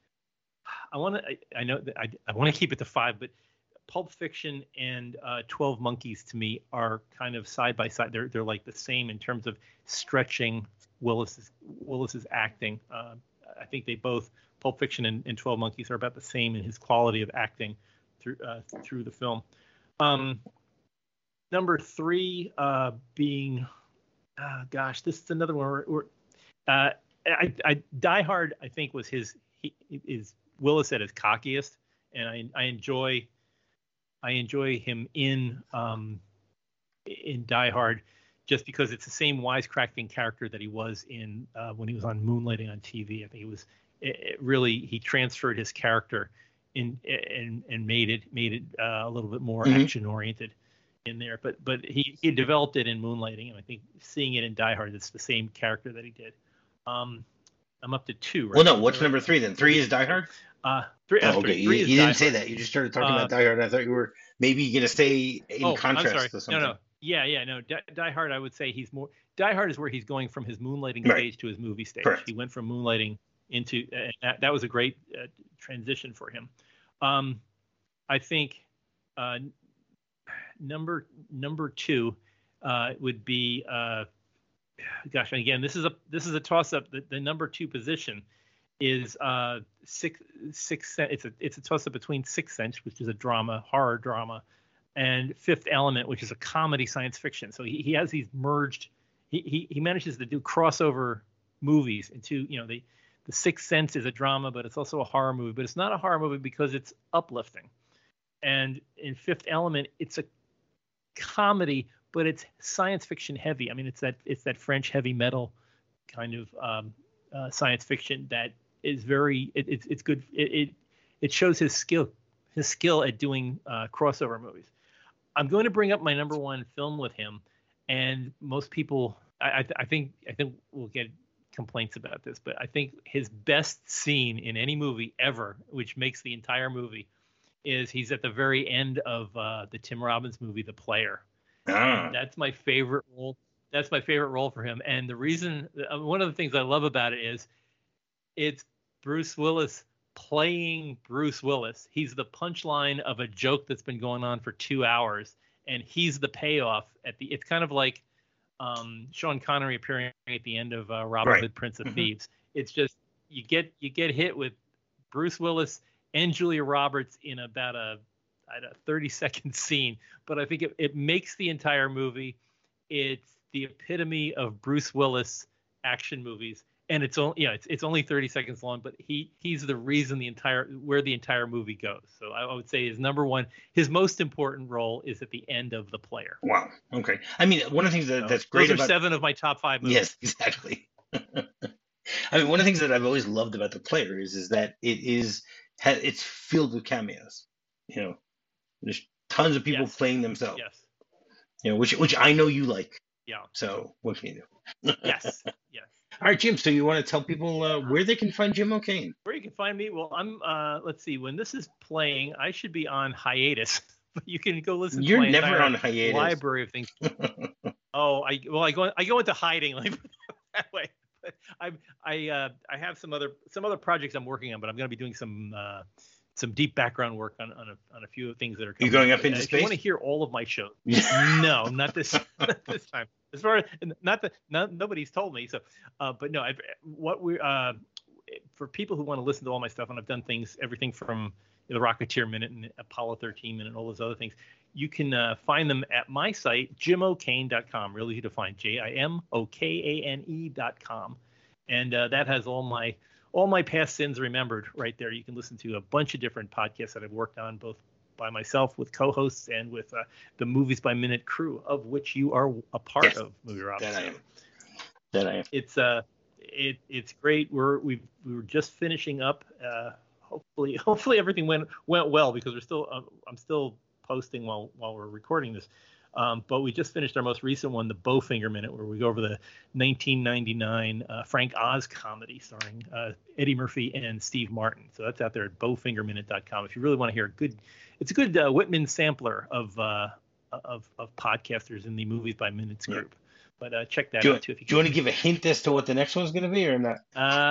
I want to I, I know that I, I want to keep it to five, but Pulp Fiction and uh, twelve Monkeys to me are kind of side by side. They're they're like the same in terms of stretching Willis's Willis's acting. Uh, I think they both. Pulp Fiction and, and twelve Monkeys are about the same in his quality of acting through uh, through the film. Um, number three uh, being, uh, gosh, this is another one. Where, where, uh, I, I Die Hard, I think, was his he, is Willis at his cockiest, and I I enjoy I enjoy him in um, in Die Hard just because it's the same wisecracking character that he was in uh, when he was on Moonlighting on T V. I think it was. It really he transferred his character in and and made it made it uh, a little bit more mm-hmm. action oriented in there, but but he, he developed it in Moonlighting, and I think seeing it in Die Hard, it's the same character that he did. Um, I'm up to two. Right? Well, no, what's number three then? Three is Die Hard? Uh, three. Oh, uh, okay, three, three you, is you Die didn't say Hard. that. You just started talking Uh, about Die Hard. I thought you were maybe going to stay in oh, contrast I'm sorry. to something. No, no. Yeah, yeah, no. Die, Die Hard, I would say he's more. Die Hard is where he's going from his moonlighting Right. stage to his movie stage. Correct. He went from moonlighting into uh, that. That was a great uh, transition for him. Um, I think uh, number number two uh, would be. Uh, gosh, and again, this is a this is a toss up. The, the number two position is uh, six six. It's a it's a toss up between Sixth Sense, which is a drama, horror drama, and Fifth Element, which is a comedy science fiction. So he, he has these merged. He, he he manages to do crossover movies into, you know, the the Sixth Sense is a drama, but it's also a horror movie. But it's not a horror movie because it's uplifting. And in Fifth Element, it's a comedy, but it's science fiction heavy. I mean, it's that it's that French heavy metal kind of um, uh, science fiction that is very it, it's it's good. It, it it shows his skill his skill at doing uh, crossover movies. I'm going to bring up my number one film with him, and most people, I, I, I think, I think we'll get complaints about this, but I think his best scene in any movie ever, which makes the entire movie, is he's at the very end of uh, the Tim Robbins movie, The Player. Ah. That's my favorite role. That's my favorite role for him, and the reason, one of the things I love about it is, it's Bruce Willis playing Bruce Willis. He's the punchline of a joke that's been going on for two hours, and he's the payoff at the. It's kind of like um, Sean Connery appearing at the end of uh, Robin Right. Hood, Prince of Mhm. Thieves. It's just you get you get hit with Bruce Willis and Julia Roberts in about a, a thirty second scene, but I think it, it makes the entire movie. It's the epitome of Bruce Willis action movies. And it's only, you know, it's it's only thirty seconds long, but he he's the reason the entire where the entire movie goes. So I would say his number one, his most important role is at the end of The Player. Wow. Okay. I mean, one of the things that, So that's great those are about seven of my top five movies. yes, exactly. I mean, one of the things that I've always loved about The Player is is that it is ha- it's filled with cameos. You know, there's tons of people Yes. playing themselves. Yes. You know, which which I know you like. Yeah. So what can you do? Yes. Yes. All right, Jim. So you want to tell people uh, where they can find Jim O'Kane? Where you can find me? Well, I'm. Uh, let's see. When this is playing, I should be on hiatus. But you can go listen You're to my never entire on hiatus. library of things. Oh, I well, I go I go into hiding like that way. But I I uh, I have some other some other projects I'm working on, but I'm going to be doing some uh, some deep background work on on a, on a few things that are coming. You going up But, into uh, if space? you want to hear all of my shows? No, not this not this time. As far as not that not, nobody's told me. So, uh, but no, I've, what we uh, for people who want to listen to all my stuff, and I've done things everything from the Rocketeer Minute and Apollo thirteen Minute and all those other things. You can uh, find them at my site, jim o'kane dot com. Really easy to find, J I M O K A N E dot com. And uh, that has all my all my past sins remembered right there. You can listen to a bunch of different podcasts that I've worked on, both by myself with co-hosts and with uh, the Movies by Minute crew, of which you are a part Yes, of, Movie Rob. That I am. That I am. It's uh, it it's great. We're we we were just finishing up. Uh, hopefully, hopefully everything went went well, because we're still uh, I'm still posting while while we're recording this. Um, but we just finished our most recent one, the Bowfinger Minute, where we go over the nineteen ninety-nine uh, Frank Oz comedy starring uh, Eddie Murphy and Steve Martin. So that's out there at bowfinger minute dot com. If you really want to hear a good, it's a good uh, Whitman sampler of uh, of of podcasters in the Movies by Minutes group. But uh, check that Do you, out too. If you do you want to give a hint as to what the next one's going to be, or not?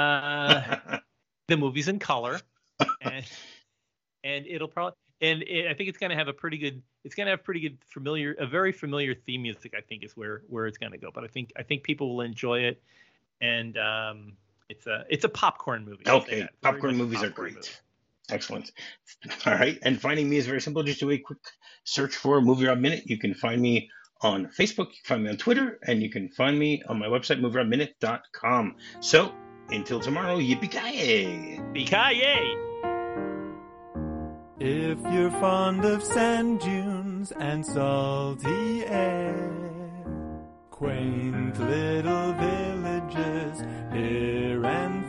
Uh, the movie's in color, and and it'll probably and it, I think it's going to have a pretty good. It's going to have pretty good familiar, a very familiar theme music. I think is where where it's going to go. But I think I think people will enjoy it, and um, it's a it's a popcorn movie. I'll say Okay, that. Very popcorn much a movies are popcorn great. movie. Excellent. All right, and finding me is very simple. Just do a quick search for Movie Rob Minute. You can find me on Facebook, you can find me on Twitter, and you can find me on my website, movie rob minute dot com. So until tomorrow, yippee-ki-yay! Bikaye! If you're fond of sand dunes and salty air, quaint little villages here and